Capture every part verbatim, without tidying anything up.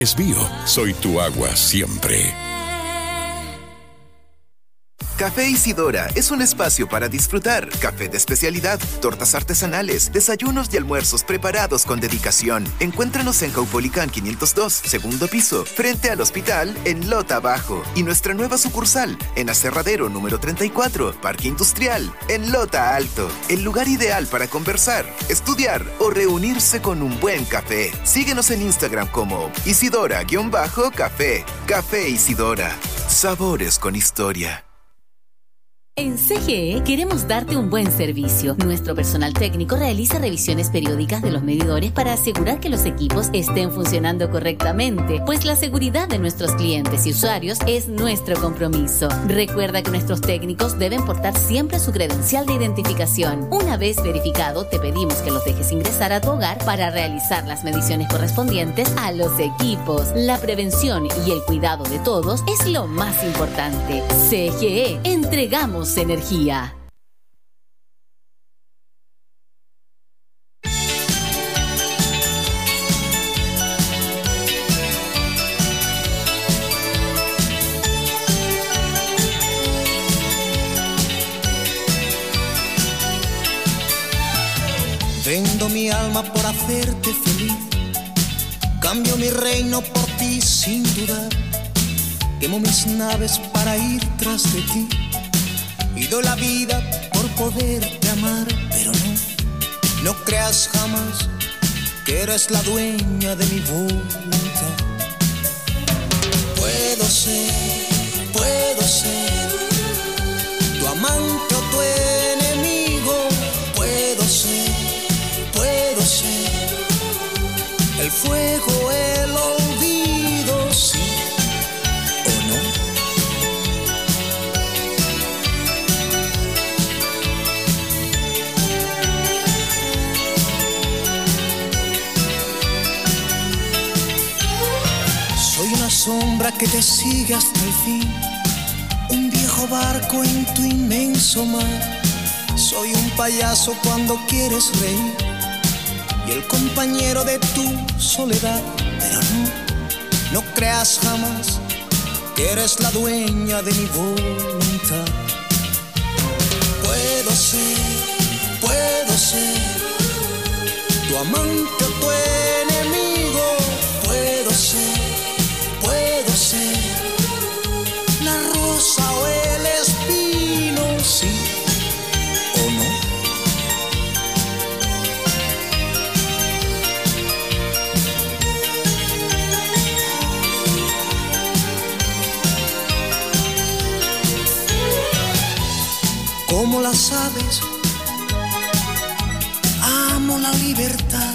Es Bio, soy tu agua siempre. Café Isidora es un espacio para disfrutar. Café de especialidad, tortas artesanales, desayunos y almuerzos preparados con dedicación. Encuéntranos en Caupolicán quinientos dos, segundo piso, frente al hospital, en Lota Bajo. Y nuestra nueva sucursal, en Aserradero número treinta y cuatro, Parque Industrial, en Lota Alto. El lugar ideal para conversar, estudiar o reunirse con un buen café. Síguenos en Instagram como Isidora-Café. Café Isidora. Sabores con historia. En C G E queremos darte un buen servicio. Nuestro personal técnico realiza revisiones periódicas de los medidores para asegurar que los equipos estén funcionando correctamente, pues la seguridad de nuestros clientes y usuarios es nuestro compromiso. Recuerda que nuestros técnicos deben portar siempre su credencial de identificación. Una vez verificado, te pedimos que los dejes ingresar a tu hogar para realizar las mediciones correspondientes a los equipos. La prevención y el cuidado de todos es lo más importante. C G E, entregamos energía. Vendo mi alma por hacerte feliz, cambio mi reino por ti sin dudar, quemo mis naves para ir tras de ti. Y doy la vida por poderte amar, pero no, no creas jamás que eres la dueña de mi voluntad. Puedo ser, puedo ser tu amante o tu enemigo. Puedo ser, puedo ser el fuego, el olvido, sí o no. Sombra que te sigue hasta el fin, un viejo barco en tu inmenso mar. Soy un payaso cuando quieres reír y el compañero de tu soledad. Pero no, no creas jamás que eres la dueña de mi voluntad. Puedo ser, puedo ser tu amante o tu enemigo. Puedo ser, puedo ser la rosa o el espino, sí o no. Como las aves, amo la libertad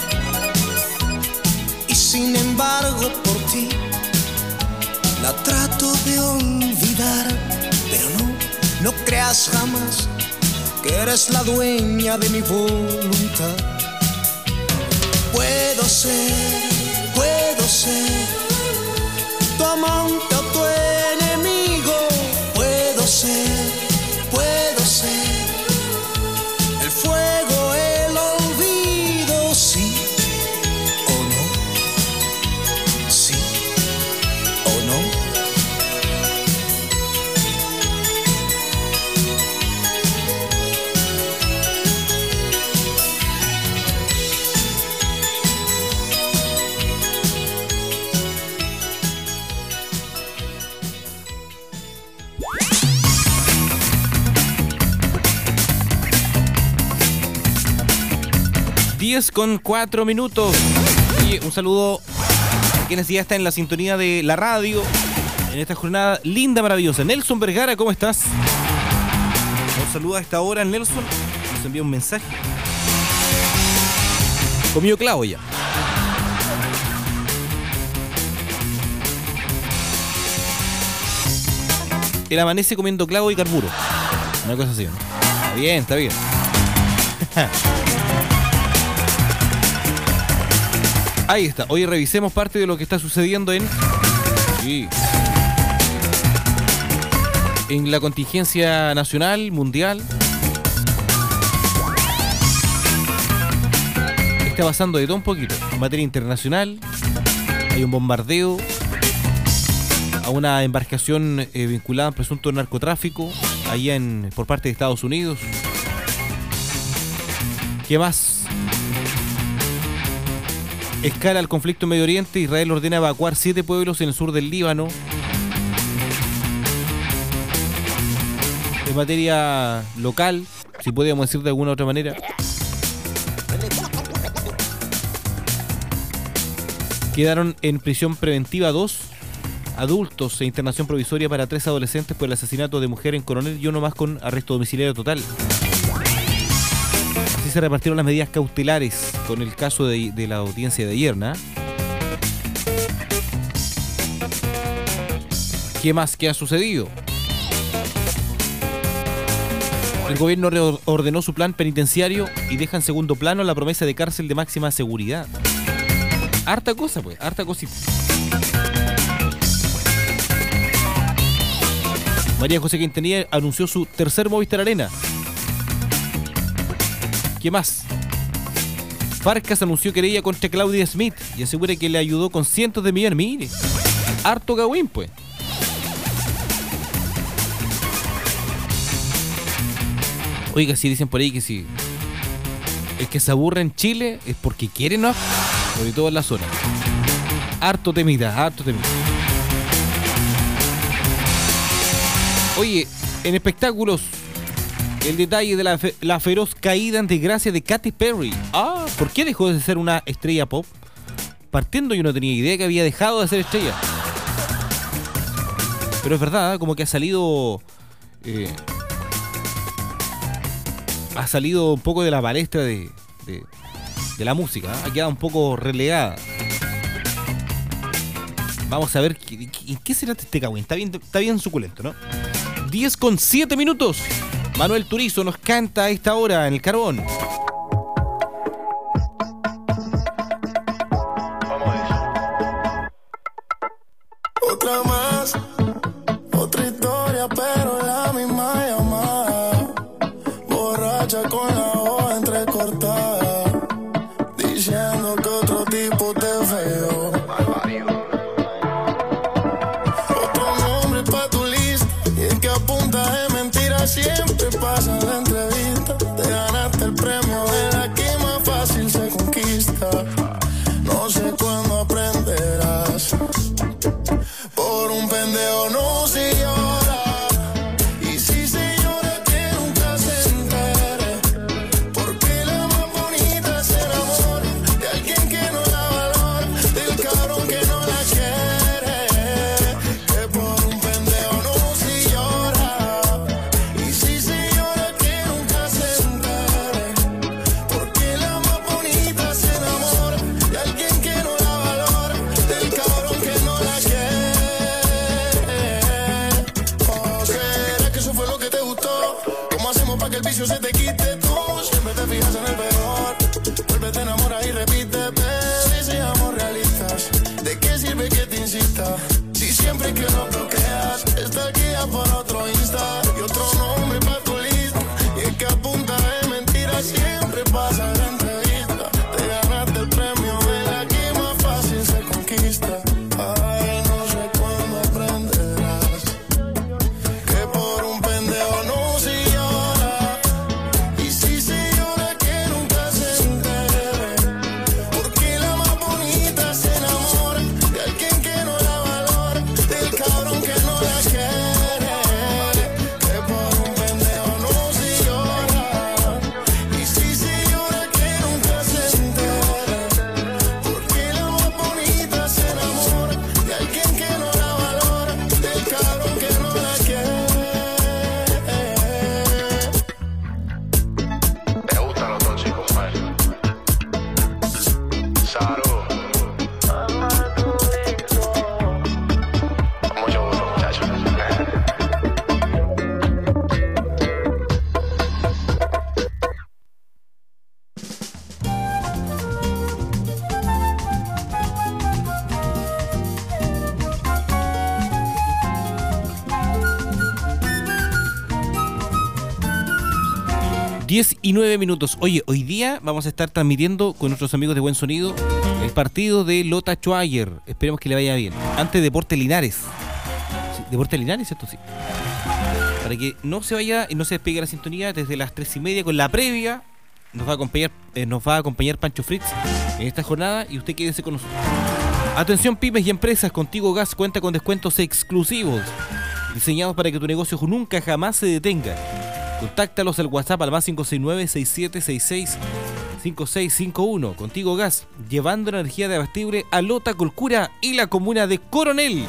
y sin embargo por ti la trato de olvidar, pero no, no creas jamás que eres la dueña de mi voluntad. Puedo ser, puedo ser tu amante o tu enemigo. Puedo ser, puedo ser el fuego, el olvido, sí o no, sí o no. diez con cuatro minutos. Y un saludo a quienes ya están en la sintonía de la radio en esta jornada linda, maravillosa. Nelson Vergara, ¿cómo estás? Un saludo a esta hora, Nelson. Nos envía un mensaje. Comió clavo ya. Él amanece comiendo clavo y carburo. Una cosa así, ¿no? Está bien, está bien. Ahí está. Hoy revisemos parte de lo que está sucediendo en... Sí. En la contingencia nacional, mundial. Está pasando de todo un poquito. En materia internacional. Hay un bombardeo a una embarcación eh, vinculada a presunto narcotráfico allá en, por parte de Estados Unidos. ¿Qué más? Escala el conflicto en Medio Oriente. Israel ordena evacuar siete pueblos en el sur del Líbano. En materia local, si podríamos decir de alguna otra manera, quedaron en prisión preventiva dos adultos e internación provisoria para tres adolescentes por el asesinato de mujer en Coronel y uno más con arresto domiciliario total. Así se repartieron las medidas cautelares con el caso de, de la audiencia de ayer, ¿no? ¿Qué más que ha sucedido? El gobierno reordenó su plan penitenciario y deja en segundo plano la promesa de cárcel de máxima seguridad. Harta cosa, pues, harta cosita. María José Quintanilla anunció su tercer Movistar Arena. ¿Qué más? Farcas anunció querella contra Claudia Smith y asegura que le ayudó con cientos de millones. Mire, harto gawín, pues. Oiga, si dicen por ahí que si el que se aburre en Chile es porque quiere, ¿no? Sobre todo en la zona. Harto temida, harto temida. Oye, en espectáculos, el detalle de la, fe la feroz caída en desgracia de Katy Perry. Ah, ¿por qué dejó de ser una estrella pop? Partiendo yo no tenía idea que había dejado de ser estrella. Pero es verdad, como que ha salido... Eh, ha salido un poco de la palestra de, de, de la música, ¿eh? Ha quedado un poco relegada. Vamos a ver ¿en qué, qué será este cagüín? Está bien, está bien suculento, ¿no? diez con siete minutos. Manuel Turizo nos canta a esta hora en el Carbón. Otra más, otra historia, pero la misma llamada. Borracha con la hoja entrecortada, diciendo que otro tipo te feo. Otro nombre pa' tu lista, y es que a punta de mentiras siempre pasa la entrevista. Te ganaste el premio de la que más fácil se conquista. No sé cuándo aprenderás. Por un pendejo no se llora. Y si se llora que nunca se entere. Porque la más bonita se enamora de alguien que no la valora, del cabrón que no la quiere. Que por un pendejo no se llora. Y si se llora que nunca se entere. Porque la más bonita se enamora de alguien que no la valora, del cabrón que no la quiere. Pa' que el vicio se te quite tú. Siempre te fijas en el peor. Vuelve, te enamoras y repite. Baby, seamos realistas. ¿De qué sirve que te insista? Si siempre que lo bloqueas está aquí ya por otro Insta. Y otro nombre pa' tu lista. Y es que a punta de mentiras siempre pasa la entrevista. Te ganaste el premio de la que más fácil se conquista. Ay, no sé cuándo aprenderás que por un pendejo no se llora. Y si se llora que nunca se entere. Porque la más bonita se enamora de alguien que no la valora, del cabrón que no la quiere. Que por un pendejo no se llora. Y si se llora que nunca se entere. Porque la más bonita se enamora de alguien que no la valora, del cabrón que no la quiere. Me gustan los tóxicos, compadre. Salud. Mucho gusto, muchachos. diez y nueve minutos. Oye, hoy día vamos a estar transmitiendo con nuestros amigos de Buen Sonido El partido de Lota Schwager. Esperemos que le vaya bien. Antes Deportes Linares. Sí, Deportes Linares, ¿cierto? Sí. Para que no se vaya y no se despegue la sintonía desde las tres y media con la previa. Nos va a acompañar, eh, nos va a acompañar Pancho Fritz en esta jornada y usted quédese con nosotros. Atención pymes y empresas, Contigo Gas cuenta con descuentos exclusivos diseñados para que tu negocio nunca jamás se detenga. Contáctalos al WhatsApp al más cinco seis nueve, seis siete seis seis, cinco seis cinco uno. Contigo Gas, llevando energía de abastible a Lota, Colcura y la comuna de Coronel.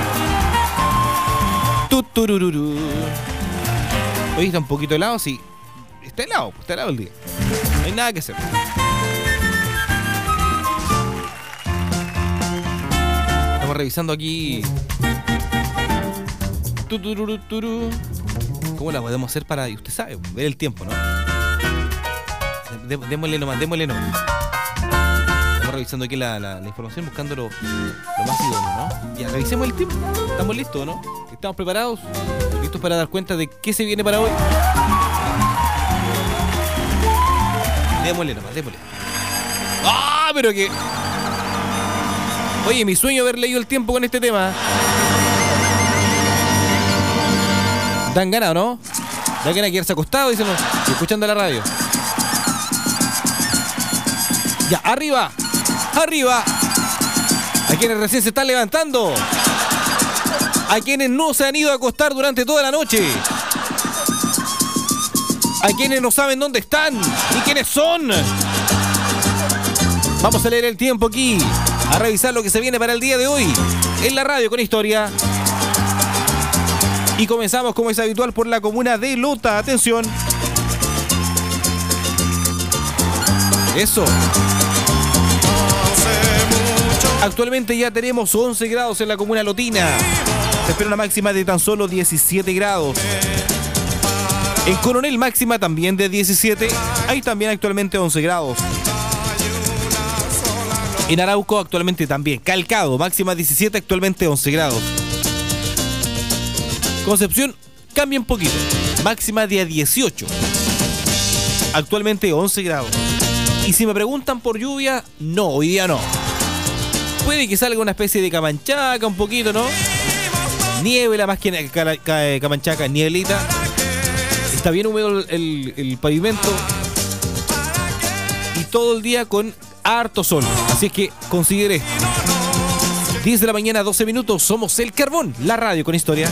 Tuturururu. Hoy está un poquito helado, sí. Está helado, pues, está helado el día. No hay nada que hacer. Estamos revisando aquí. Tutururuturu. ¿Cómo la podemos hacer para, y usted sabe, ver el tiempo, ¿no? Dé- Démosle nomás, démosle nomás. Estamos revisando aquí la, la, la información, buscando lo, lo más idóneo, ¿no? Ya, revisemos el tiempo. ¿Estamos listos, no? ¿Estamos preparados? ¿Listos para dar cuenta de qué se viene para hoy? Démosle nomás, démosle. ¡Ah! Pero que... Oye, mi sueño haber leído el tiempo con este tema. Dan ganas, ¿no? Dan ganas de quedarse acostado, dicen, escuchando la radio. Ya, arriba, arriba. A quienes recién se están levantando. A quienes no se han ido a acostar durante toda la noche. A quienes no saben dónde están y quiénes son. Vamos a leer el tiempo aquí, a revisar lo que se viene para el día de hoy en la radio con historia. Y comenzamos, como es habitual, por la comuna de Lota. Atención. Eso. Actualmente ya tenemos once grados en la comuna lotina. Se espera una máxima de tan solo diecisiete grados. En Coronel máxima también de diecisiete. Hay también actualmente once grados. En Arauco actualmente también. Calcado, máxima diecisiete, actualmente once grados. Concepción cambia un poquito. Máxima de dieciocho. Actualmente once grados. Y si me preguntan por lluvia, no, hoy día no. Puede que salga una especie de camanchaca un poquito, ¿no? Niebla más que ca- ca- camanchaca, nieblita. Está bien húmedo el, el, el pavimento. Y todo el día con harto sol. Así es que considere esto. diez de la mañana, doce minutos. Somos El Carbón, la radio con historia.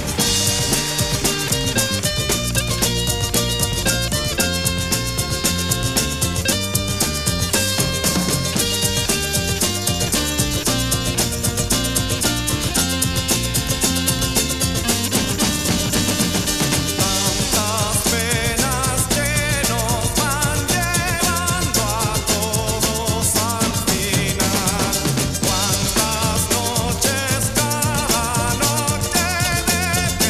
Cuántas noches cada noche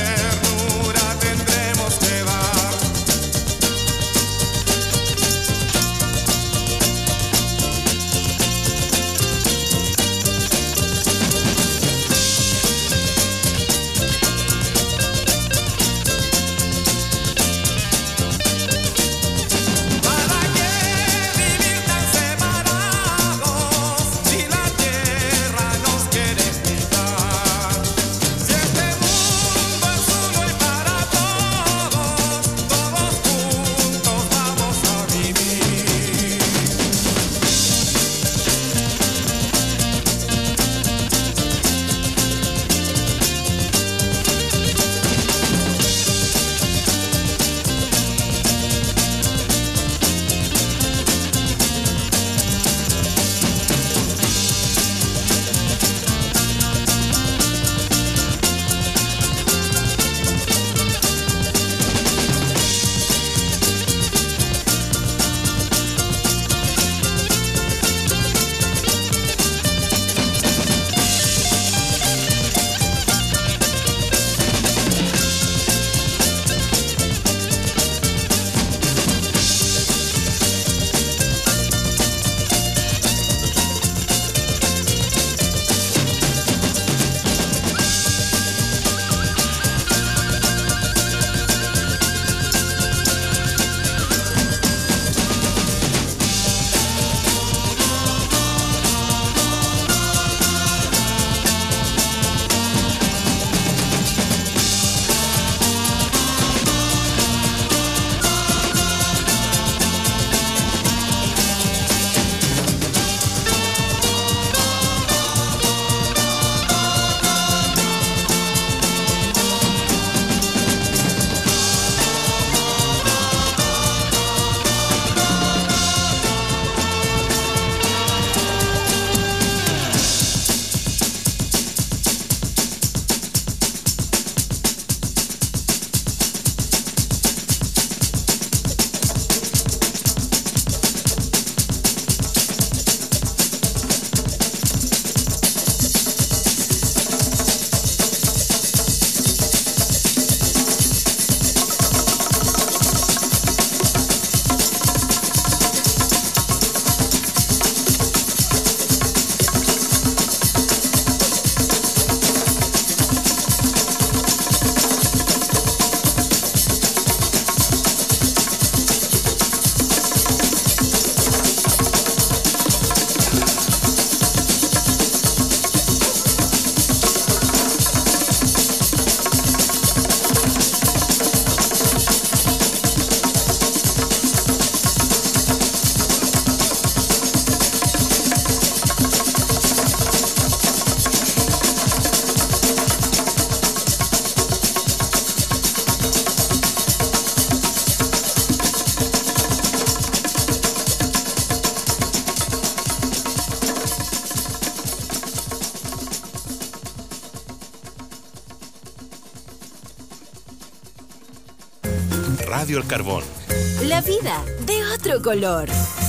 Radio El Carbón. La vida de otro color.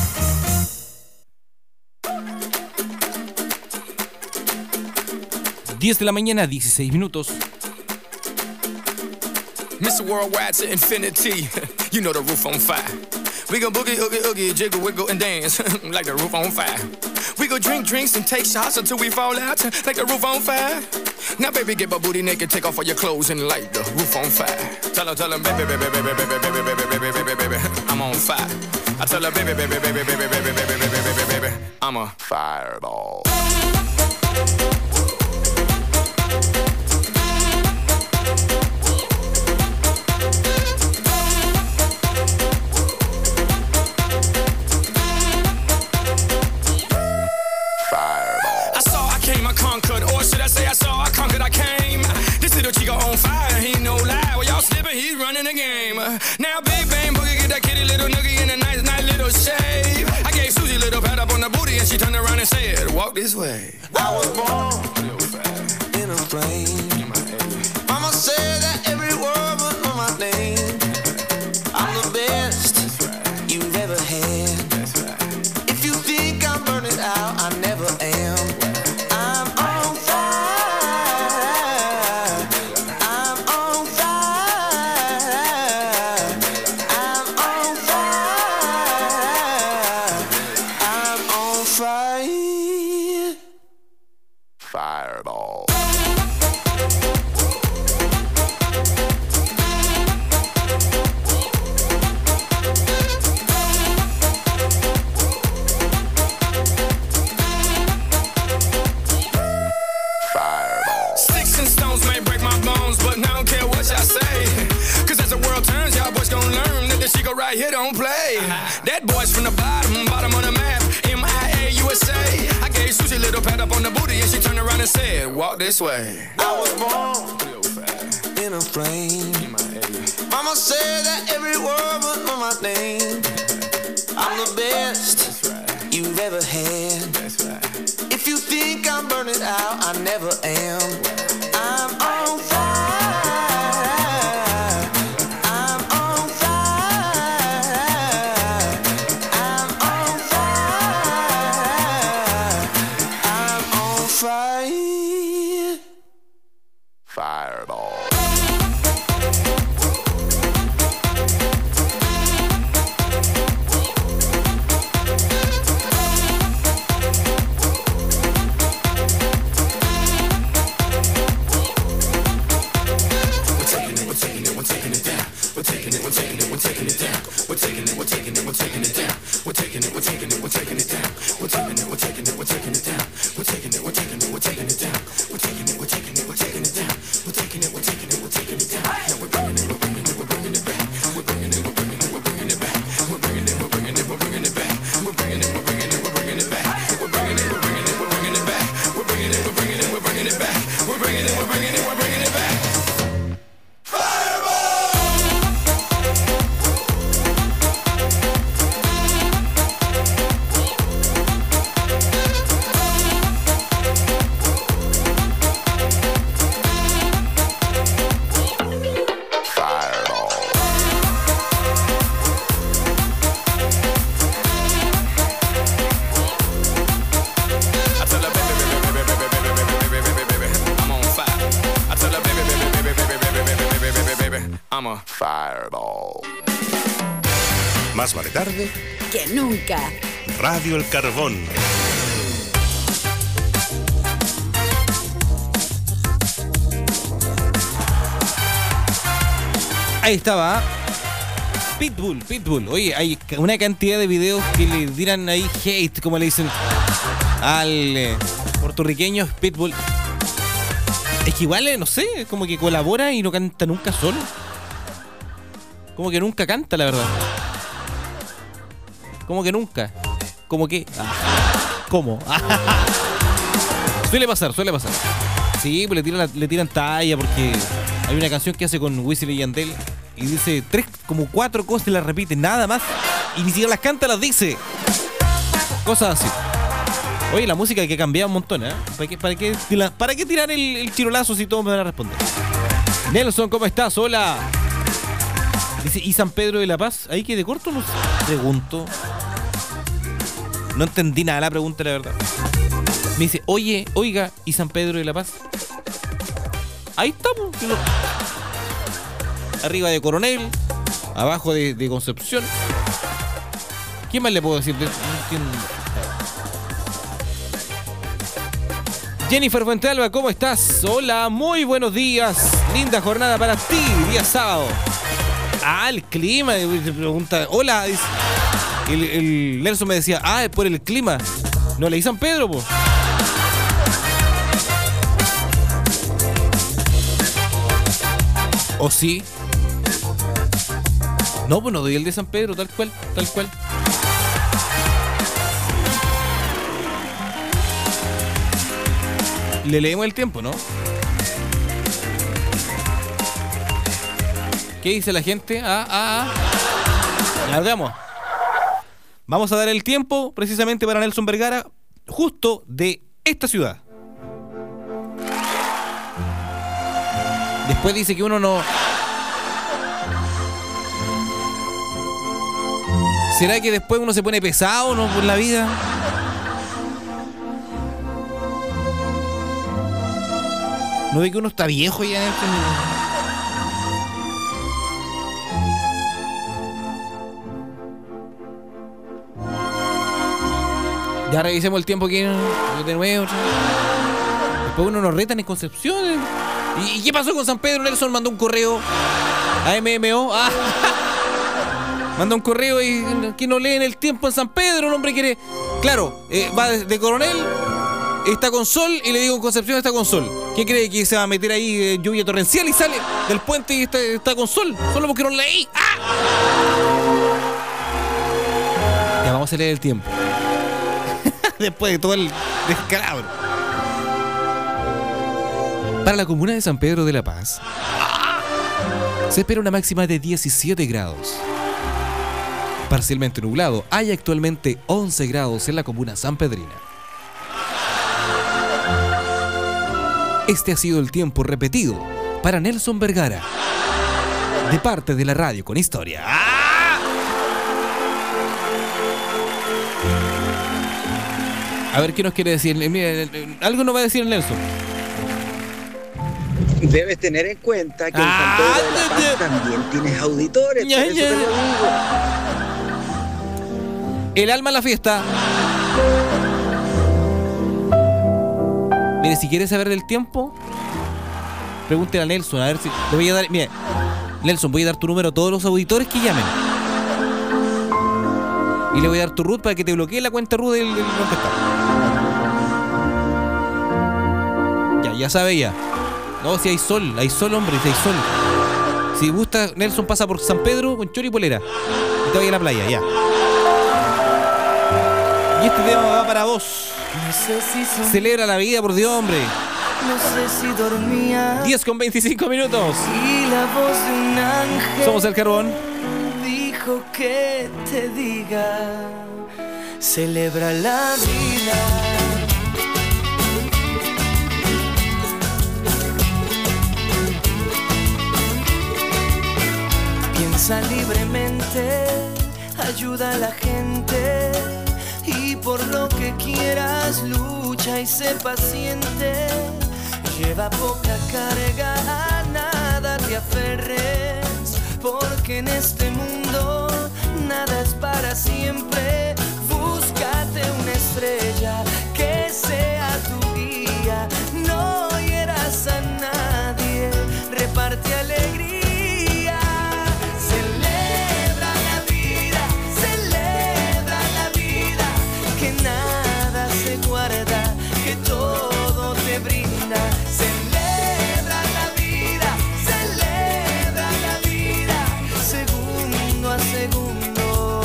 diez de la mañana, dieciséis minutos. Mister Worldwide to infinity. You know the roof on fire. We go boogie, oogie, oogie, jiggle, wiggle, and dance like the roof on fire. We go drink drinks and take shots until we fall out like the roof on fire. Now, baby, get my booty naked, take off all your clothes and light the roof on fire. Tell her, tell her, baby, baby, baby, baby, baby, baby, baby, baby, baby, baby, I'm on fire. I tell her, baby, baby, baby, baby, baby, baby, baby, baby, baby, I'm a fireball. He's running the game. Now Big Bang Boogie get that kitty little noogie in a nice, nice little shave. I gave Susie a little pat up on the booty and she turned around and said, walk this way. I was born in a flame. Mama said that every word was on my name. I'm the best you've ever had. If you think I'm burning out, I never am. I'm on fire. Fireball. Fireball. Sticks and stones may break my bones, but I don't care what y'all say. Cause as the world turns, y'all boys gon' learn that the Chico right here don't play. That boy's from the bottom, bottom of the map. M I A U S A. I gave Susie a little pat up on the booty and she turned around and said, walk this way. I was born in a flame. Mama said that every word was on my name. I'm the best you've ever had. If you think I'm burning out, I never am. I'm on fire. I'm on fire. I'm on fire. I'm on fire. Fireball. Más vale tarde que nunca. Radio El Carbón. Ahí estaba. Pitbull, Pitbull. Oye, hay una cantidad de videos que le tiran ahí hate, como le dicen al eh, puertorriqueño Pitbull. Es que igual, eh, no sé, como que colabora y no canta nunca solo. Como que nunca canta, la verdad. Como que nunca. Como que... Ah. ¿Cómo? Suele pasar, suele pasar. Sí, pues le tiran, le tiran talla porque hay una canción que hace con Wisin y Yandel y dice tres, como cuatro cosas y las repite, nada más. Y ni siquiera las canta, las dice. Cosas así. Oye, la música hay que cambiar un montón, ¿eh? ¿Para qué, para qué, para qué tirar el, el chirolazo si todos me van a responder? Nelson, ¿cómo estás? Hola. Dice, ¿y San Pedro de la Paz? Ahí quedé corto, no pregunto. No entendí nada de la pregunta, la verdad. Me dice, oye, oiga, ¿y San Pedro de la Paz? Ahí estamos. Arriba de Coronel, abajo de, de Concepción. ¿Qué más le puedo decir? No entiendo. Jennifer Fuentealba, ¿cómo estás? Hola, muy buenos días. Linda jornada para ti, día sábado. Ah, el clima, se pregunta. Hola, el, el Nelson me decía, ah, es por el clima. No leí San Pedro, po. ¿O sí? No, pues no doy el de San Pedro, tal cual, tal cual. Le leemos el tiempo, ¿no? ¿Qué dice la gente? Ah, ah, ah. Ya veamos. Vamos a dar el tiempo precisamente para Nelson Vergara, justo de esta ciudad. Después dice que uno no... ¿Será que después uno se pone pesado, no, por la vida? ¿No ve que uno está viejo ya en el... Ya revisemos el tiempo aquí de nuevo. Después uno nos retan en Concepción. ¿Y, ¿Y qué pasó con San Pedro? Nelson mandó un correo a M M O. Ah, mandó un correo y que no leen el tiempo en San Pedro. El hombre quiere... Claro, eh, va de, de Coronel, está con sol, y le digo en Concepción está con sol. ¿Qué cree? ¿Que se va a meter ahí eh, lluvia torrencial y sale del puente y está, está con sol? Solo porque no leí. ¡Ah! Ya vamos a leer el tiempo. Después de todo el descalabro. Para la comuna de San Pedro de la Paz se espera una máxima de diecisiete grados. Parcialmente nublado. Hay actualmente once grados en la comuna sanpedrina. Este ha sido el tiempo repetido para Nelson Vergara, de parte de la radio con historia. ¡Ah! A ver qué nos quiere decir. Mira, algo nos va a decir Nelson. Debes tener en cuenta que ah, en San Pedro de la Paz también tienes auditores. Ya, ya. Eso te lo digo. El alma a la fiesta. Mire, si quieres saber del tiempo, pregúntele a Nelson, a ver si... Le voy a dar... Mire, Nelson, voy a dar tu número a todos los auditores que llamen. Y le voy a dar tu root para que te bloquee la cuenta root del, del contestador. Ya, ya sabe ya. No, si hay sol, hay sol, hombre, si hay sol. Si gusta, Nelson pasa por San Pedro con chori y polera. Y te vaya a la playa, ya. Y este tema va para vos. No sé si son... Celebra la vida, por Dios, hombre. No sé si dormía. diez con veinticinco minutos. Y la voz de un ángel. Somos el Carbón. Dijo que te diga. Celebra la vida. Piensa libremente. Ayuda a la gente. Y por lo que quieras lucha y sé paciente. Lleva poca carga, a nada te aferres, porque en este mundo nada es para siempre. Búscate una estrella que sea tu guía. No hieras a nadie, reparte alegría. Que todo te brinda. Celebra la vida, celebra la vida, segundo a segundo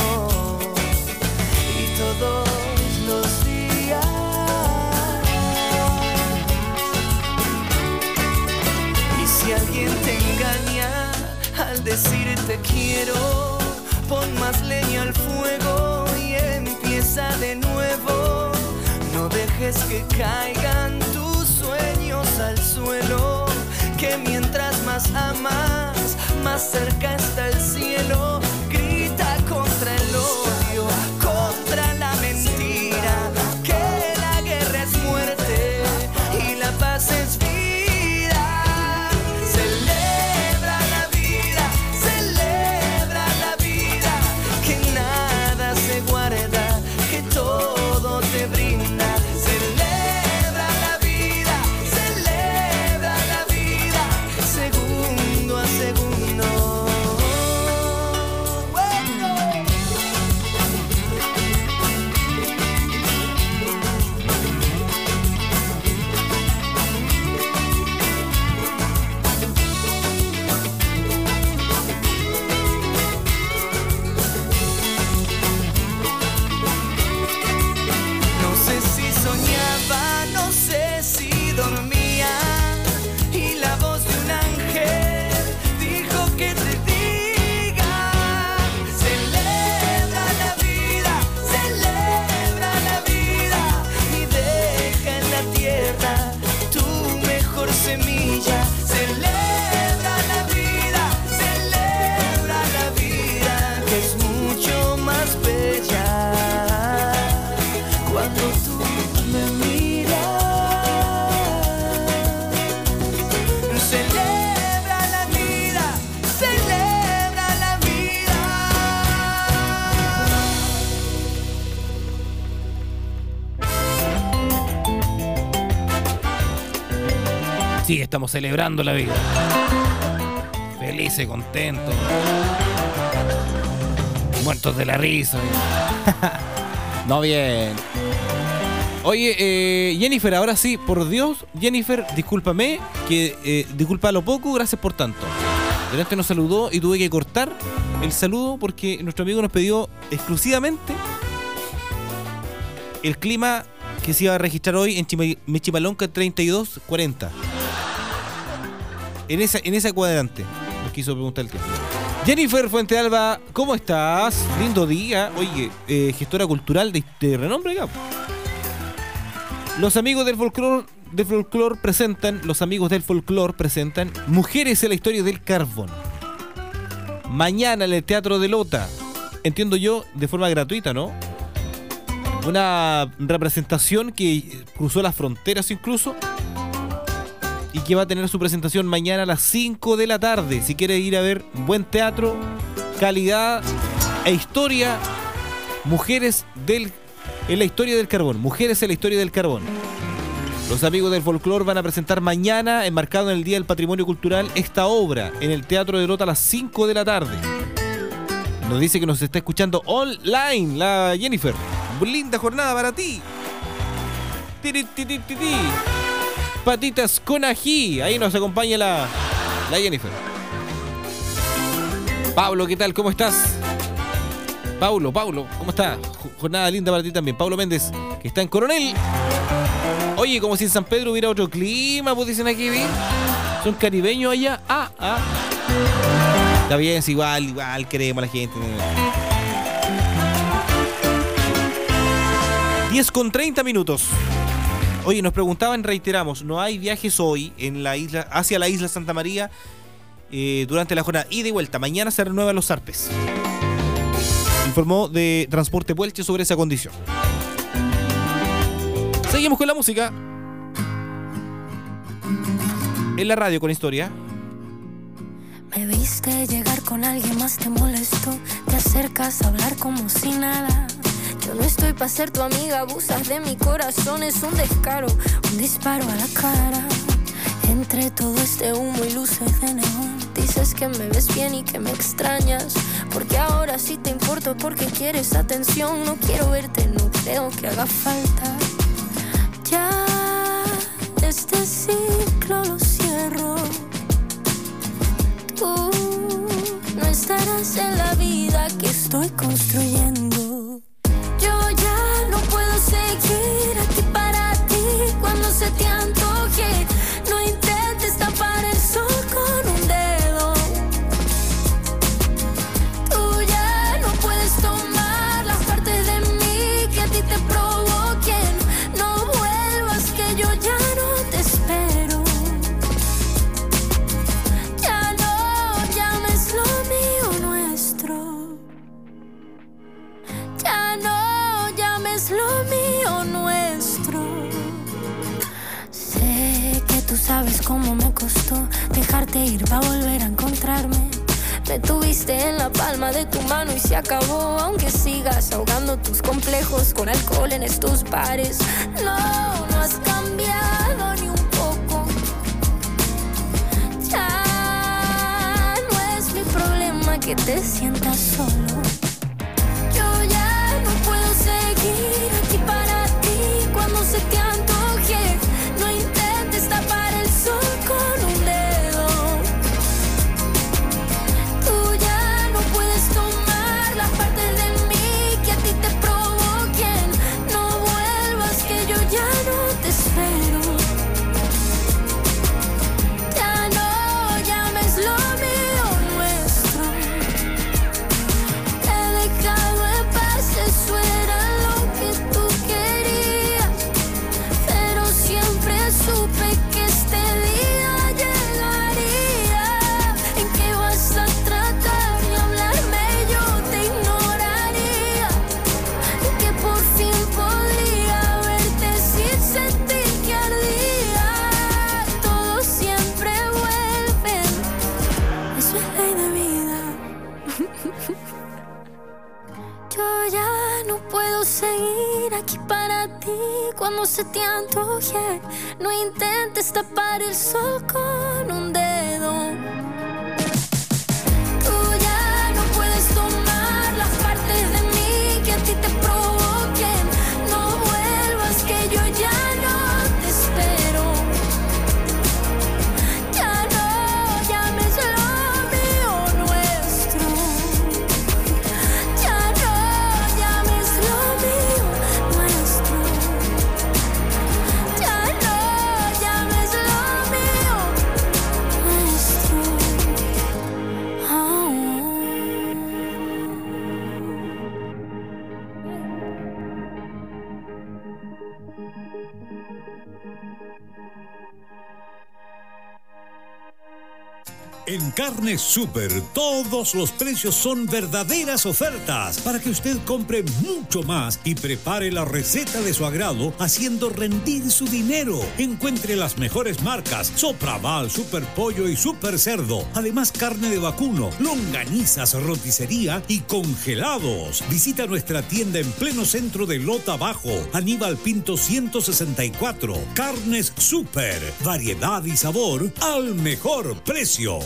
y todos los días. Y si alguien te engaña al decirte quiero, pon más leña al fuego y empieza de nuevo. No dejes que caigan tus sueños al suelo, que mientras más amas, más cerca está el cielo. cielo grita contra el odio, contra la mentira, que la guerra es muerte y la paz es vida. Celebra la vida, celebra la vida, que nada se guarda, que todo te brinda. Celebra la vida, celebra la vida, segundo a segundo. No sé si soñaba, no sé si dormía, y la voz de un ángel dijo que te diga: celebra la vida, celebra la vida, y deja en la tierra tu mejor semilla. Celebra la vida, celebra la vida, que es mucho más bella cuando tú me miras. Celebra la vida, celebra la vida. Sí, estamos celebrando la vida. Felices, contentos. Muertos de la risa. No, bien. Oye, eh, Jennifer, ahora sí, por Dios, Jennifer, discúlpame, que eh, disculpa lo poco, gracias por tanto. Delante nos saludó y tuve que cortar el saludo porque nuestro amigo nos pidió exclusivamente el clima que se iba a registrar hoy en Chima- Mechimalonca treinta y dos cuarenta. En esa, en esa cuadrante nos quiso preguntar el tiempo. Jennifer Fuente Alba, ¿cómo estás? Lindo día. Oye, eh, gestora cultural de, de renombre acá. Los amigos del folclore del folclore presentan, los amigos del folclore presentan Mujeres en la historia del carbón. Mañana en el Teatro de Lota. Entiendo yo, de forma gratuita, ¿no? Una representación que cruzó las fronteras incluso. Y que va a tener su presentación mañana a las cinco de la tarde. Si quieres ir a ver buen teatro, calidad e historia, Mujeres del, en la historia del carbón. Mujeres en la historia del carbón. Los amigos del folclore van a presentar mañana, enmarcado en el Día del Patrimonio Cultural, esta obra en el Teatro de Lota a las cinco de la tarde. Nos dice que nos está escuchando online la Jennifer. Linda jornada para ti. Tiri, tiri, tiri. Patitas con ají. Ahí nos acompaña la, la Jennifer. Pablo, ¿qué tal? ¿Cómo estás? Paulo, Paulo, ¿cómo está? Jornada linda para ti también. Pablo Méndez, que está en Coronel. Oye, como si en San Pedro hubiera otro clima, pues dicen aquí, ¿sí? Son caribeños allá. Ah, ah. Está bien, es igual, igual queremos a la gente. diez con treinta minutos. Oye, nos preguntaban, reiteramos, no hay viajes hoy en la isla, hacia la isla Santa María eh, durante la jornada ida y vuelta. Mañana se renuevan los zarpes. Informó de Transporte Puelche sobre esa condición. Seguimos con la música. En la radio con historia. Me viste llegar con alguien más, te molestó. Te acercas a hablar como si nada. Yo no estoy para ser tu amiga, abusas de mi corazón, es un descaro, un disparo a la cara. Entre todo este humo y luces de neón, dices que me ves bien y que me extrañas, porque ahora sí te importo, porque quieres atención. No quiero verte, no creo que haga falta. Ya este ciclo lo cierro. Tú no estarás en la vida que estoy construyendo. Yo ya no puedo seguir aquí para ti cuando se te antoje. No intentes tapar el sol con un dedo. Tú ya no puedes tomar las partes de mí que a ti te provoquen. No vuelvas que yo ya no te espero. Ya no llames lo mío nuestro. costó dejarte ir para volver a encontrarme. Me tuviste en la palma de tu mano y se acabó. Aunque sigas ahogando tus complejos con alcohol en estos bares. No, no has cambiado ni un poco. Ya no es mi problema que te sientas solo. Yo ya no puedo seguir aquí para ti cuando se te antoje. No intentes tapar el sol con un dedo. Tú ya no puedes tomar las partes de mí que a ti te provoquen. No vuelvas que yo ya no te espero. Ya no llames lo mío nuestro. Te he dejado en paz, eso era lo que tú querías. Pero siempre supe que este día llegaría en que vas a tratar de hablarme, yo te ignoraría. En que por fin podría verte sin sentir que ardía. Todo siempre vuelve, eso es ley de vida. Yo ya no puedo seguir aquí para ti cuando se te antoje. No intentes tapar el sol con un dedo. Tú ya no puedes tomar las partes de mí que a ti te provoquen. No vuelvas que yo ya no te espero. Ya no llames lo mío nuestro. Ya no llames lo mío nuestro. Ya no llames lo mío nuestro. Oh. En Carne Super, todos los precios son verdaderas ofertas para que usted compre mucho más y prepare la receta de su agrado haciendo rendir su dinero. Encuentre las mejores marcas: Sopraval, Super Pollo y Super Cerdo. Además, carne de vacuno, longanizas, roticería y congelados. Visita nuestra tienda en pleno centro de Lota Bajo, Aníbal Pinto ciento sesenta y cuatro. Carnes Super, variedad y sabor al mejor precio.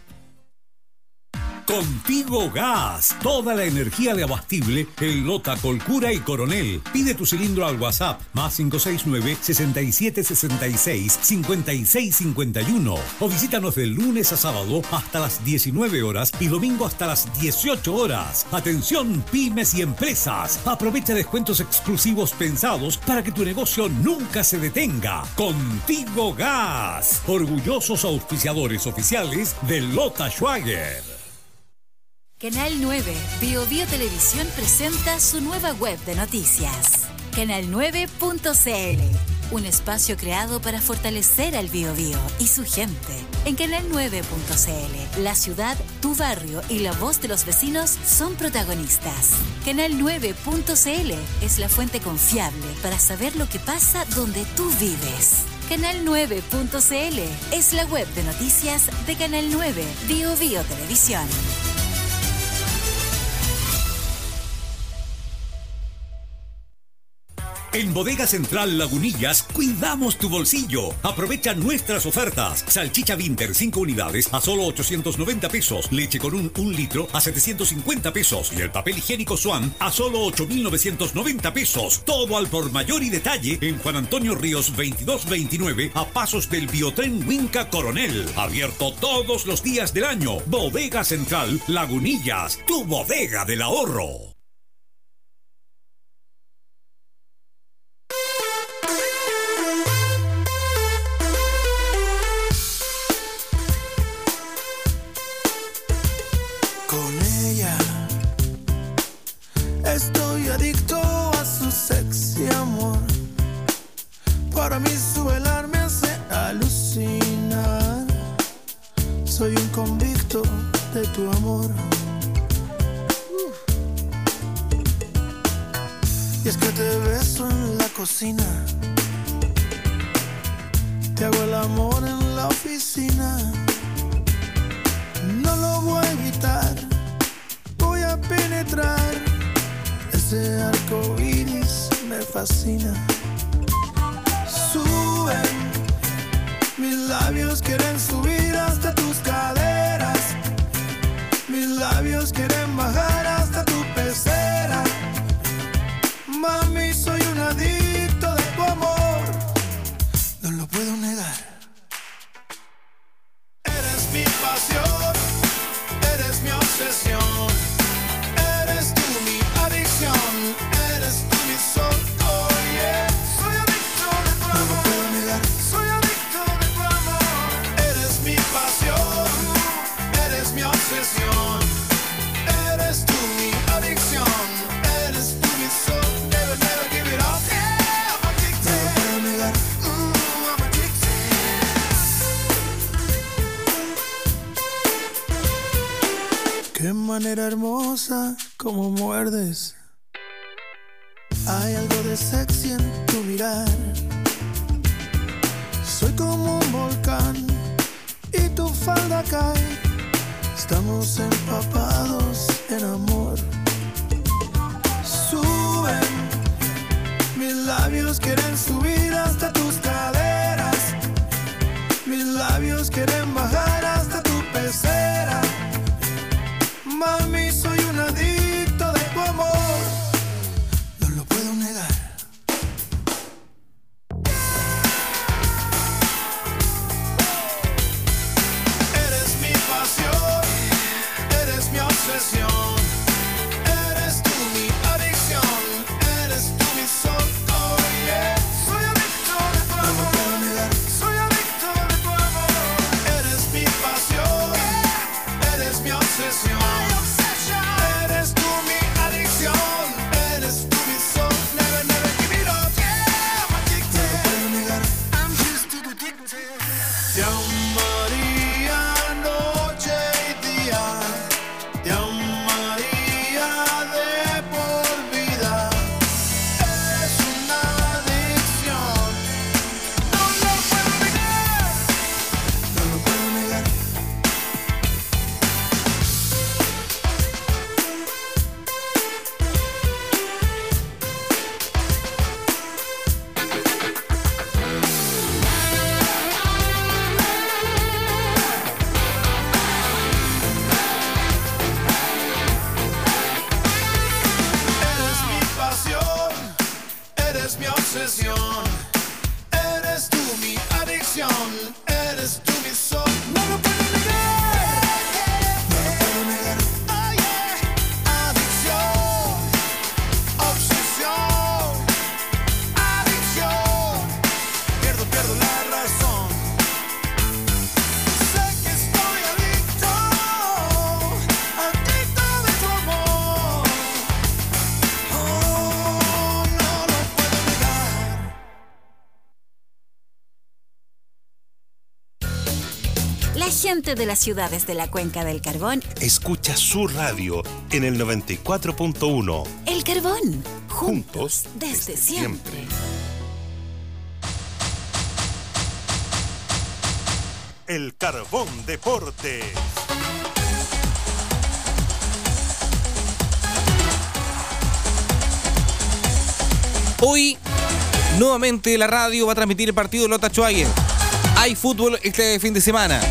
Contigo Gas, toda la energía de abastible en Lota, Colcura y Coronel. Pide tu cilindro al WhatsApp más cinco seis nueve, seis siete seis seis, cinco seis cinco uno o visítanos de lunes a sábado hasta las diecinueve horas y domingo hasta las dieciocho horas. Atención pymes y empresas, aprovecha descuentos exclusivos pensados para que tu negocio nunca se detenga. Contigo Gas, orgullosos auspiciadores oficiales de Lota Schwager. Canal nueve, Bio Bio Televisión presenta su nueva web de noticias. canal nueve punto c l, un espacio creado para fortalecer al Bio Bio y su gente. En canal nueve punto c l, la ciudad, tu barrio y la voz de los vecinos son protagonistas. canal nueve punto c l es la fuente confiable para saber lo que pasa donde tú vives. canal nueve punto c l es la web de noticias de Canal nueve, Bio Bio Televisión. En Bodega Central Lagunillas, cuidamos tu bolsillo. Aprovecha nuestras ofertas. Salchicha Winter cinco unidades a solo ochocientos noventa pesos. Leche con un, un litro a setecientos cincuenta pesos. Y el papel higiénico Swan a solo ocho mil novecientos noventa pesos. Todo al por mayor y detalle en Juan Antonio Ríos veintidós veintinueve a pasos del Biotren Huinca Coronel. Abierto todos los días del año. Bodega Central Lagunillas, tu bodega del ahorro. Estoy adicto a su sexy amor. Para mí su velar me hace alucinar. Soy un convicto de tu amor. Y es que te beso en la cocina, te hago el amor en la oficina. No lo voy a evitar, voy a penetrar. Ese arco iris me fascina. Suben, mis labios quieren subir hasta tus caderas. Mis labios quieren bajar hasta tu pecera. Mami, soy un adicto de tu amor, no lo puedo negar. Eres mi pasión, eres mi obsesión, eres tú mi adicción, eres tú mi sol. Oh yeah, soy adicto de tu amor, no lo puedo negar. Soy adicto de tu amor. Eres mi pasión, eres mi obsesión, eres tú mi adicción, eres tú mi sol. Never, never give it up. Yeah, I'm addicted. No lo puedo negar. Mm, I'm addicted. Qué manera hermosa como muerdes. Hay algo de sexy en tu mirar. Soy como un volcán y tu falda cae. Estamos empapados en amor. Suben, mis labios quieren subir hasta tus caderas. Mis labios quieren bajar hasta tu pecera. Mami, soy un adicto de tu amor, no lo puedo negar. Eres mi pasión, eres mi obsesión, eres tú mi adicción, eres tú mi sol. Oh yeah, soy adicto de tu amor, no lo puedo negar. Soy adicto de tu amor. Eres mi pasión, eres mi obsesión, eres tú mi adicción, eres tú mi sol. Never, never give it up. Yeah, I'm addicted. No lo puedo negar. I'm just addicted. Te amaría noche y día, te amaría de por vida. Es una adicción, no lo puedo negar. No lo puedo negar. Eres mi pasión, eres mi obsesión, eres tú mi adicción, eres tú mi sol. No lo puedo negar, no lo puedo negar. Oh yeah, adicción, obsesión, adicción. Pierdo, pierdo la razón. Sé que estoy adicto, adicto de tu amor. Oh, no lo puedo negar. La gente de las ciudades de la Cuenca del Carbón, Escucha su radio en el noventa y cuatro punto uno. El Carbón, Juntos desde siempre. El Carbón Deportes. Hoy, nuevamente, la radio va a transmitir el partido de Lota Schwager. Hay fútbol este fin de semana.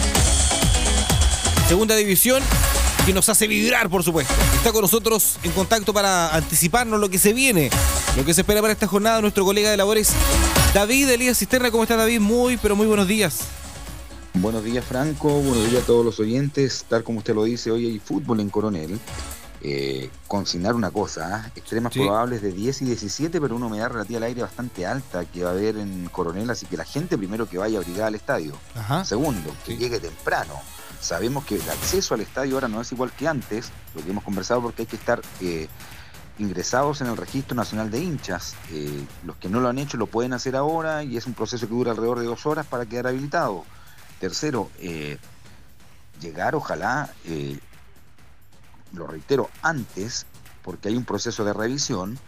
Segunda división, que nos hace vibrar, por supuesto. Está con nosotros en contacto para anticiparnos lo que se viene, lo que se espera para esta jornada, nuestro colega de labores, David Elías Cisterna. ¿Cómo está, David? Muy, pero muy buenos días. Buenos días, Franco. Buenos días a todos los oyentes. Tal como usted lo dice, hoy hay fútbol en Coronel. Eh, consignar una cosa, ¿eh? Extremas sí. probables de diez y diecisiete, pero una humedad relativa al aire bastante alta que va a haber en Coronel, así que la gente primero que vaya abrigada al estadio. Ajá. Segundo, que sí. llegue temprano. Sabemos que el acceso al estadio ahora no es igual que antes, lo que hemos conversado, porque hay que estar eh, ingresados en el Registro Nacional de Hinchas. Eh, los que no lo han hecho lo pueden hacer ahora y es un proceso que dura alrededor de dos horas para quedar habilitado. Tercero, eh, llegar ojalá... Eh, lo reitero, antes, porque hay un proceso de revisión,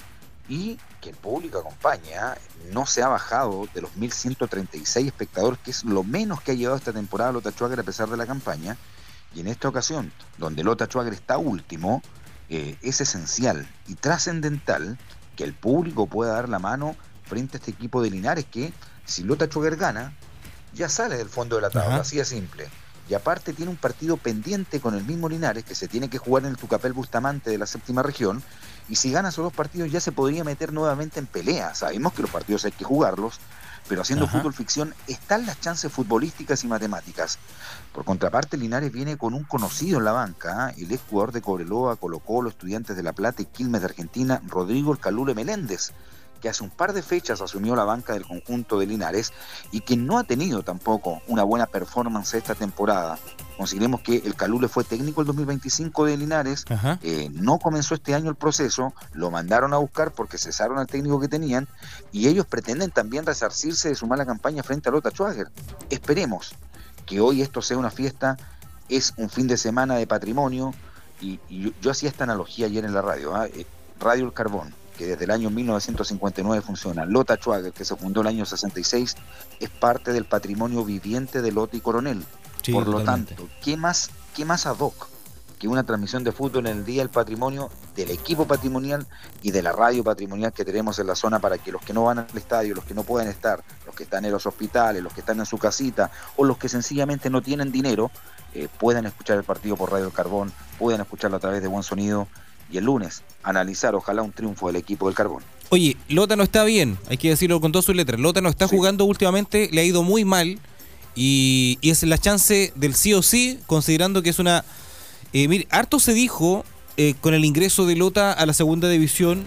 y que el público acompaña, no se ha bajado de los mil ciento treinta y seis espectadores, que es lo menos que ha llevado esta temporada Lota Schwager a pesar de la campaña. Y en esta ocasión, donde Lota Schwager está último, eh, es esencial y trascendental que el público pueda dar la mano frente a este equipo de Linares, que si Lota Schwager gana, ya sale del fondo de la tabla, así de simple. Y aparte tiene un partido pendiente con el mismo Linares, que se tiene que jugar en el Tucapel Bustamante de la séptima región, y si gana esos dos partidos ya se podría meter nuevamente en pelea. Sabemos que los partidos hay que jugarlos, pero haciendo Ajá. fútbol ficción están las chances futbolísticas y matemáticas. Por contraparte, Linares viene con un conocido en la banca, ¿eh? el ex jugador de Cobreloa, Colo-Colo, Estudiantes de La Plata y Quilmes de Argentina, Rodrigo el Calule Meléndez, que hace un par de fechas asumió la banca del conjunto de Linares y que no ha tenido tampoco una buena performance esta temporada. Consideremos que el Calule fue técnico el dos mil veinticinco de Linares, eh, no comenzó este año el proceso, lo mandaron a buscar porque cesaron al técnico que tenían y ellos pretenden también resarcirse de su mala campaña frente a Lota Schwager. Esperemos que hoy esto sea una fiesta, es un fin de semana de patrimonio y, y yo, yo hacía esta analogía ayer en la radio, ¿eh? Radio El Carbón, que desde el año mil novecientos cincuenta y nueve funciona. Lota Schwager, que se fundó el año sesenta y seis, es parte del patrimonio viviente de Lota y Coronel. Sí, Por lo totalmente. tanto, ¿qué más, qué más ad hoc que una transmisión de fútbol en el Día del Patrimonio, del equipo patrimonial y de la radio patrimonial que tenemos en la zona, para que los que no van al estadio, los que no pueden estar, los que están en los hospitales, los que están en su casita o los que sencillamente no tienen dinero, eh, puedan escuchar el partido por Radio El Carbón, puedan escucharlo a través de Buen Sonido y el lunes analizar ojalá un triunfo del equipo del Carbón. Oye, Lota no está bien, hay que decirlo con todas sus letras. Lota no está sí. jugando últimamente, le ha ido muy mal y, y es la chance del sí o sí, considerando que es una... Eh, mire, harto se dijo eh, con el ingreso de Lota a la segunda división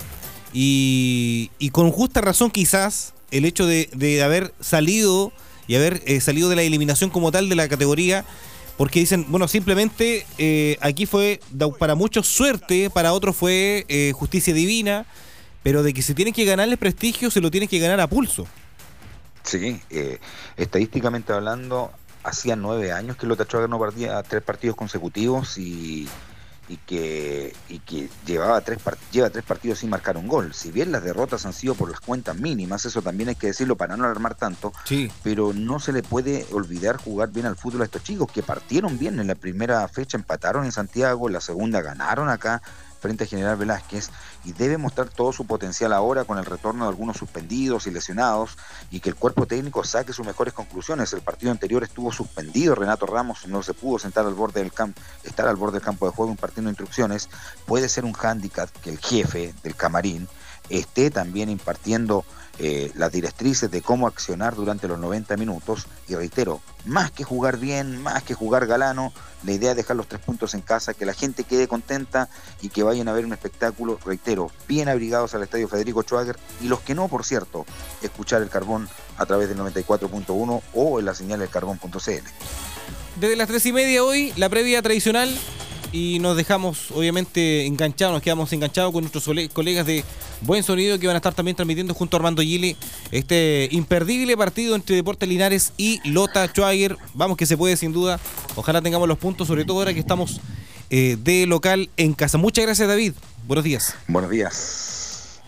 y, y con justa razón quizás el hecho de, de haber salido y haber eh, salido de la eliminación como tal de la categoría, porque dicen, bueno, simplemente eh, aquí fue para muchos suerte, para otros fue eh, justicia divina, pero de que se tiene que ganarle prestigio, se lo tiene que ganar a pulso. Sí, eh, estadísticamente hablando, hacía nueve años que Lota Schwager no perdía tres partidos consecutivos y, y que y que llevaba tres lleva tres partidos sin marcar un gol. Si bien las derrotas han sido por las cuentas mínimas, eso también hay que decirlo para no alarmar tanto, sí. pero no se le puede olvidar jugar bien al fútbol a estos chicos que partieron bien en la primera fecha, empataron en Santiago, en la segunda ganaron acá frente a General Velázquez y debe mostrar todo su potencial ahora con el retorno de algunos suspendidos y lesionados y que el cuerpo técnico saque sus mejores conclusiones. El partido anterior estuvo suspendido Renato Ramos, no se pudo sentar al borde del campo, estar al borde del campo de juego impartiendo instrucciones. Puede ser un hándicap que el jefe del camarín esté también impartiendo eh, las directrices de cómo accionar durante los noventa minutos y reitero, más que jugar bien, más que jugar galano, la idea es dejar los tres puntos en casa, que la gente quede contenta y que vayan a ver un espectáculo, reitero, bien abrigados al Estadio Federico Schwager y los que no, por cierto, escuchar el Carbón a través del noventa y cuatro punto uno o en la señal del carbón punto c l. Desde las tres y media hoy, la previa tradicional y nos dejamos obviamente enganchados, nos quedamos enganchados con nuestros colegas de Buen Sonido que van a estar también transmitiendo junto a Armando Gili este imperdible partido entre Deportes Linares y Lota Schwager. Vamos que se puede sin duda, ojalá tengamos los puntos, sobre todo ahora que estamos eh, de local en casa. Muchas gracias, David, buenos días. Buenos días.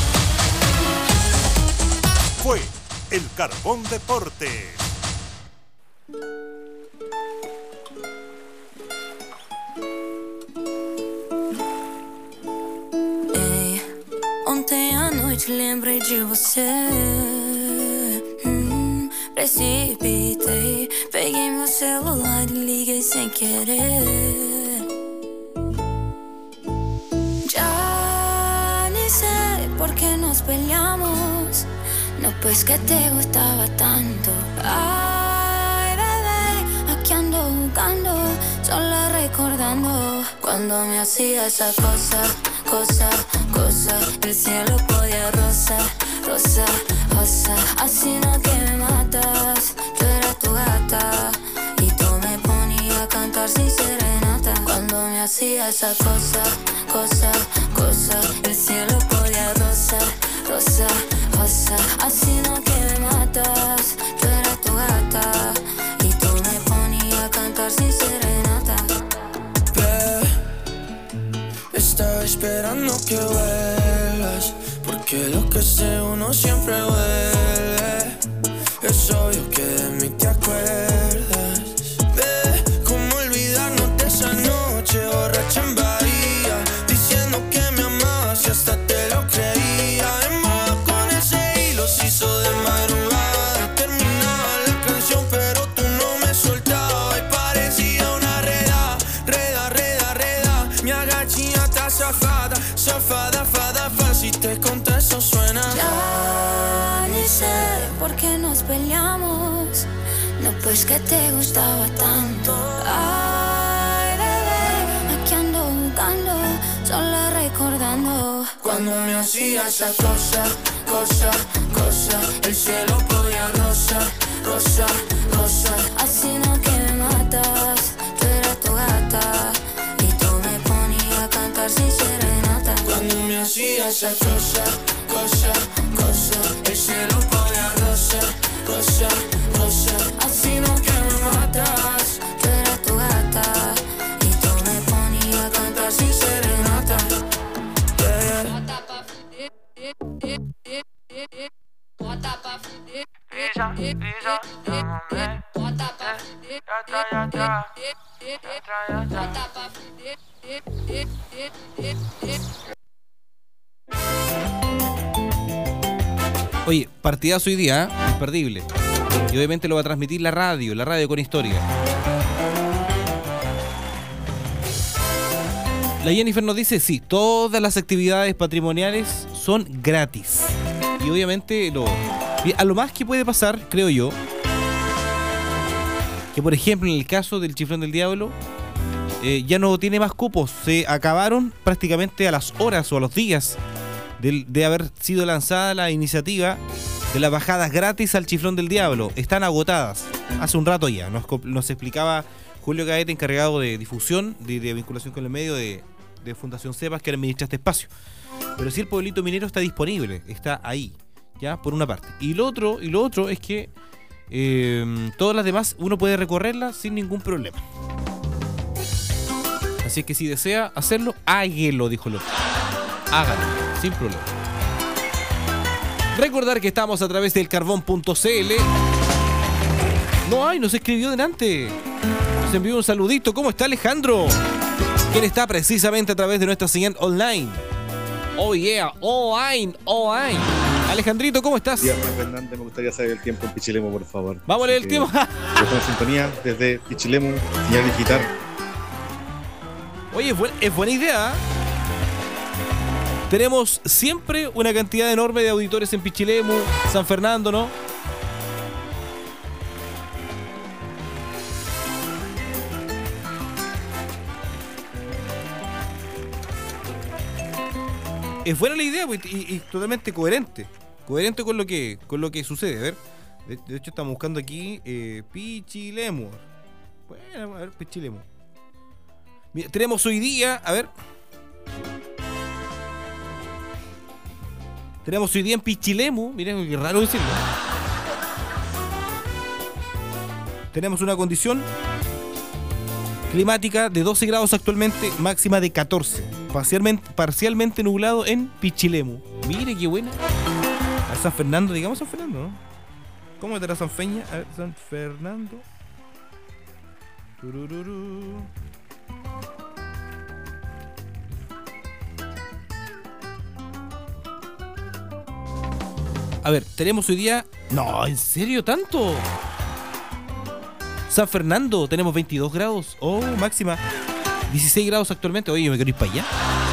Fue el Carbón Deportes. Ontem à noite lembrei de você, hum, precipitei, peguei meu celular e liguei sem querer. Ya ni sé por qué nos peleamos, no pues que te gustaba tanto. Ay bebé, aquí ando jugando, solo recordando cuando me hacía esa cosa. Cosa, cosa, el cielo podía rozar, rozar, rozar. Así no que me matas, yo era tu gata y tú me ponías a cantar sin serenata. Cuando me hacía esa cosa, cosa, cosa, el cielo podía rozar, rozar, rozar. Así no que me matas, yo era tu gata y tú me ponías a cantar sin serenata. Estaba esperando que vuelvas, porque Que lo que sé uno siempre vuelve. Es obvio que de mí te acuerdas. Ve, cómo olvidarnos de esa noche borracha en Bahía, diciendo que me amabas y hasta te lo creía. En modo con ese hilo se hizo de madrugada. Terminaba la canción pero tú no me soltabas. Y parecía una reda, reda, reda, reda. Me agaché hasta zafada, zafada, fada, fa. Si te conté eso suena. Ya ni sé por qué nos peleamos. No, pues que te gustaba tanto. Ay, bebé, aquí ando buscando, solo recordando cuando me hacía esa cosa, cosa, cosa. El cielo podía rosa, rosa, rosa. Así no que me matas, tú eras tu gata y tú me ponías a cantar sin serenata. Cuando me hacía esa cosa, cosa, cosa. El cielo podía rosa, rosa, rosa. Así no que me matas, tú eras tu gata y tú me ponías a cantar sin serenata. Yeah, yeah. Bota pa' fuder, Brisa, brisa, llámame. bota pa' fuder, Ya está, ya está. Ya está, ya está. bota pa' fuder. Oye, partidazo hoy día, ¿eh? Imperdible. Y obviamente lo va a transmitir la radio, la radio con historia. La Jennifer nos dice, sí, todas las actividades patrimoniales son gratis. Y obviamente lo, a lo más que puede pasar, creo yo, que por ejemplo en el caso del Chiflón del Diablo, eh, ya no tiene más cupos. Se acabaron prácticamente a las horas o a los días de, de haber sido lanzada la iniciativa de las bajadas gratis al Chiflón del Diablo. Están agotadas hace un rato ya. Nos, nos explicaba Julio Gaete, encargado de difusión, de, de vinculación con el medio de, de Fundación Cepas, que administra este espacio. Pero sí, el pueblito minero está disponible, está ahí, ya, por una parte. Y lo otro, y lo otro es que eh, todas las demás uno puede recorrerlas sin ningún problema. Así que si desea hacerlo, háguelo, dijo el otro. Hágalo, sin problema. Recordar que estamos a través del carbón punto c l. No hay, nos escribió delante. Nos envió un saludito. ¿Cómo está Alejandro? Quien está precisamente a través de nuestra señal online. Oh yeah, online, online. Alejandrito, ¿cómo estás? Días, Fernández, me gustaría saber el tiempo en Pichilemu, por favor. Vamos a leer el tiempo. Estamos en sintonía desde Pichilemu, señal digital. Oye, es, buen, es buena idea. Tenemos siempre una cantidad enorme de auditores en Pichilemu, San Fernando, ¿no? Es buena la idea y, y totalmente coherente. Coherente con lo que con lo que sucede. A ver, de, de hecho estamos buscando aquí eh, Pichilemu. Bueno, a ver, Pichilemu. Mira, tenemos hoy día, a ver. Tenemos hoy día en Pichilemu, miren qué raro decirlo. Tenemos una condición climática de doce grados actualmente, máxima de catorce. Parcialmente, parcialmente nublado en Pichilemu. Mire qué buena. A San Fernando, digamos San Fernando, ¿no? ¿Cómo estará San Feña? A ver, San Fernando. Turururu. A ver, tenemos hoy día... No, ¿en serio tanto? San Fernando, tenemos veintidós grados. Oh, máxima. dieciséis grados actualmente. Oye, yo me quiero ir para allá.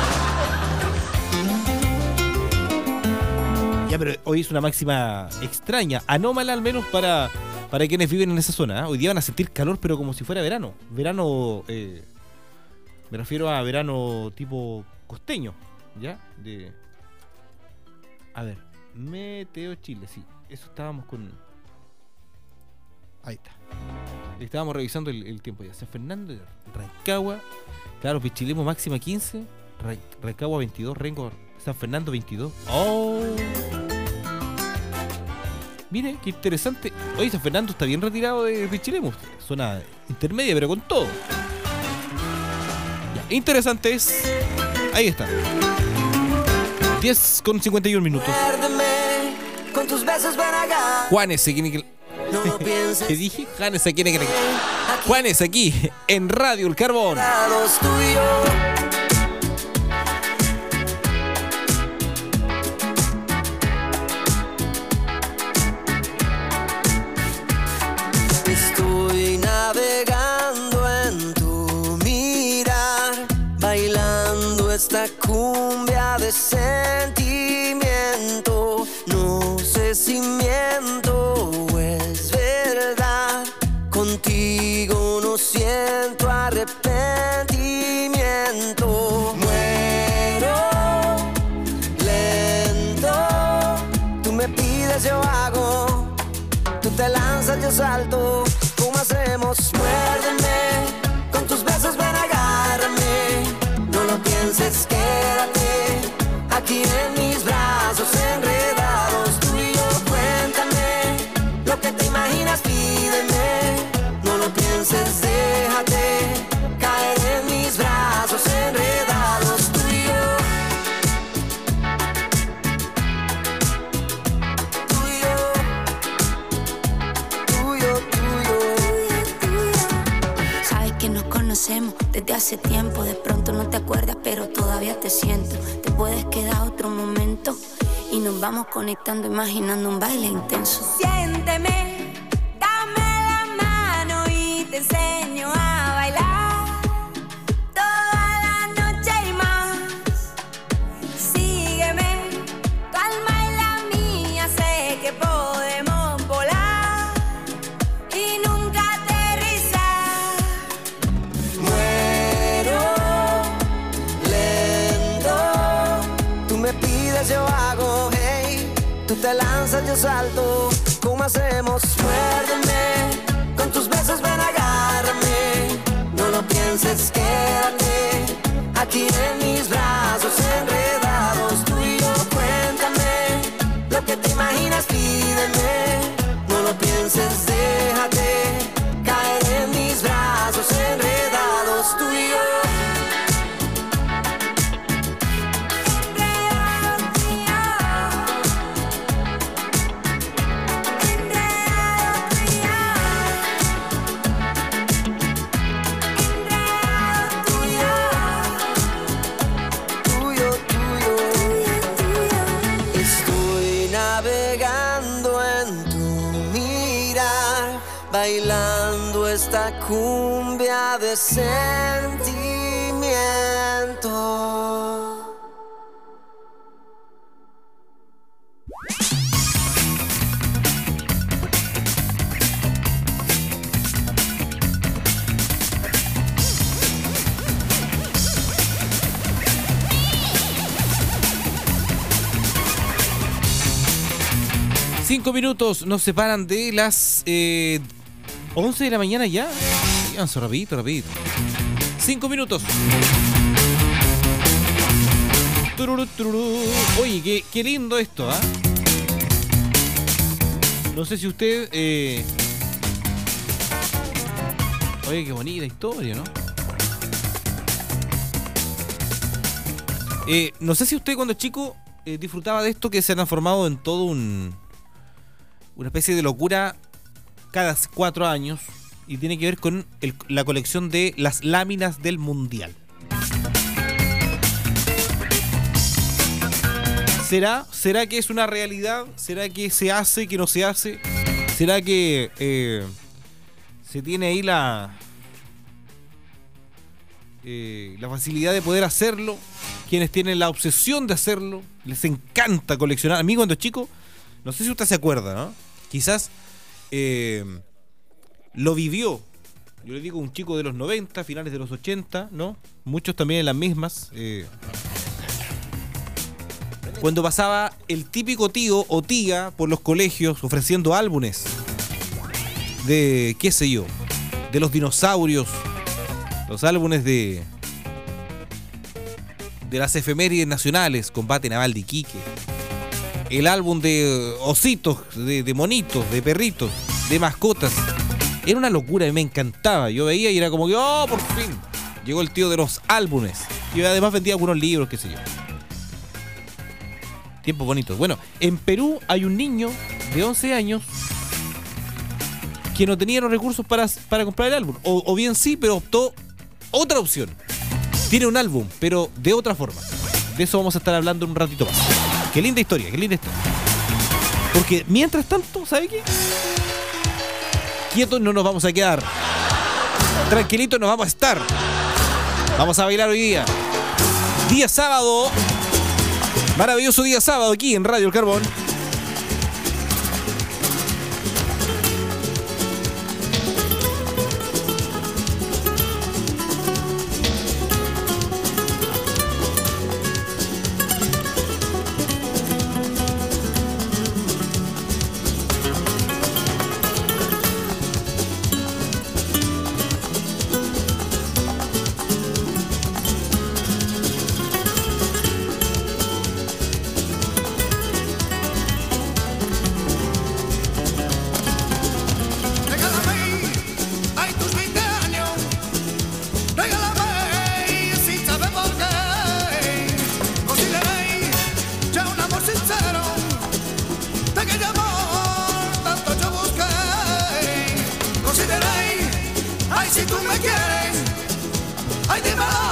Ya, pero hoy es una máxima extraña, anómala al menos para, para quienes viven en esa zona, ¿eh? Hoy día van a sentir calor, pero como si fuera verano. Verano, eh, me refiero a verano tipo costeño, ¿ya? De... A ver, Meteo Chile, sí. Eso estábamos con... Ahí está. Estábamos revisando el, el tiempo ya. San Fernando, Rancagua, claro, Pichilemu máxima quince, Rancagua veintidós, Rengo, San Fernando veintidós. ¡Oh! Mire, qué interesante. Oye, San Fernando está bien retirado de Pichilemu. Zona intermedia, pero con todo. Ya, interesante es... Ahí está. diez con cincuenta y un minutos. Muérdeme, con tus besos ven acá. Juanes, se quiere que... No lo pienses. ¿Qué dije? Juanes, se quiere que... Juanes, aquí, en Radio El Carbón. Tú y yo. Estoy navegando en tu mirar, bailando esta cumbia de sentimiento. No sé si miento o es verdad, contigo no siento arrepentimiento. Muero lento, tú me pides, yo hago. Tú te lanzas, yo salto. ¿Cómo hacemos? Muérdeme, con tus besos ven, agárrame. No lo pienses, quédate aquí en mis brazos enredados. Tú y yo, cuéntame lo que te imaginas, pídeme. No lo pienses, déjate caer en mis brazos enredados. Tú y yo. Desde hace tiempo, de pronto no te acuerdas, pero todavía te siento. Te puedes quedar otro momento y nos vamos conectando, imaginando un baile intenso. Siénteme, dame la mano y te enseño a bailar toda la noche y más. Sígueme, tu alma y la mía, sé que podemos volar y nunca aterrizar. Muero lento, tú me pides, yo hago, hey. Tú te lanzas, yo salto. ¿Cómo hacemos? Muérdeme, con tus besos ven, agárrame. No lo pienses, quédate aquí en mis brazos enredados. Tú y yo, cuéntame lo que te imaginas, pídeme. No lo pienses, déjate caer en mis brazos enredados. Tú y yo. Bailando esta cumbia de sentimiento. Cinco minutos nos separan de las eh, once de la mañana ya. Avanzo rapidito, rapidito. Cinco minutos. Tururú, tururú. Oye, qué, qué lindo esto, ¿ah? ¿eh? No sé si usted... Eh... Oye, qué bonita historia, ¿no? Eh, no sé si usted cuando chico eh, disfrutaba de esto que se ha transformado en todo un... una especie de locura cada cuatro años y tiene que ver con el, la colección de las láminas del Mundial. ¿Será? ¿Será que es una realidad? ¿Será que se hace, que no se hace? ¿Será que eh, se tiene ahí la eh, la facilidad de poder hacerlo? Quienes tienen la obsesión de hacerlo, les encanta coleccionar. A mí cuando chico, no sé si usted se acuerda, ¿no? Quizás eh, lo vivió. Yo le digo un chico de los noventa, finales de los ochenta, ¿no? Muchos también en las mismas. Eh, cuando pasaba el típico tío o tía por los colegios ofreciendo álbumes de, qué sé yo, de los dinosaurios, los álbumes de de las efemérides nacionales, Combate Naval de Iquique, el álbum de ositos, de, de monitos, de perritos, de mascotas. Era una locura, a mí me encantaba. Yo veía y era como que, oh, por fin llegó el tío de los álbumes. Y además vendía algunos libros, qué sé yo. Tiempos bonitos. Bueno, en Perú hay un niño de once años que no tenía los recursos para, para comprar el álbum. O, o bien sí, pero optó otra opción. Tiene un álbum, pero de otra forma. De eso vamos a estar hablando en un ratito más. Qué linda historia, qué linda historia. Porque mientras tanto, ¿sabe qué? Quietos no nos vamos a quedar. Tranquilitos nos vamos a estar. Vamos a bailar hoy día. Día sábado. Maravilloso día sábado aquí en Radio El Carbón. Si tú me quieres, ay, dímelo.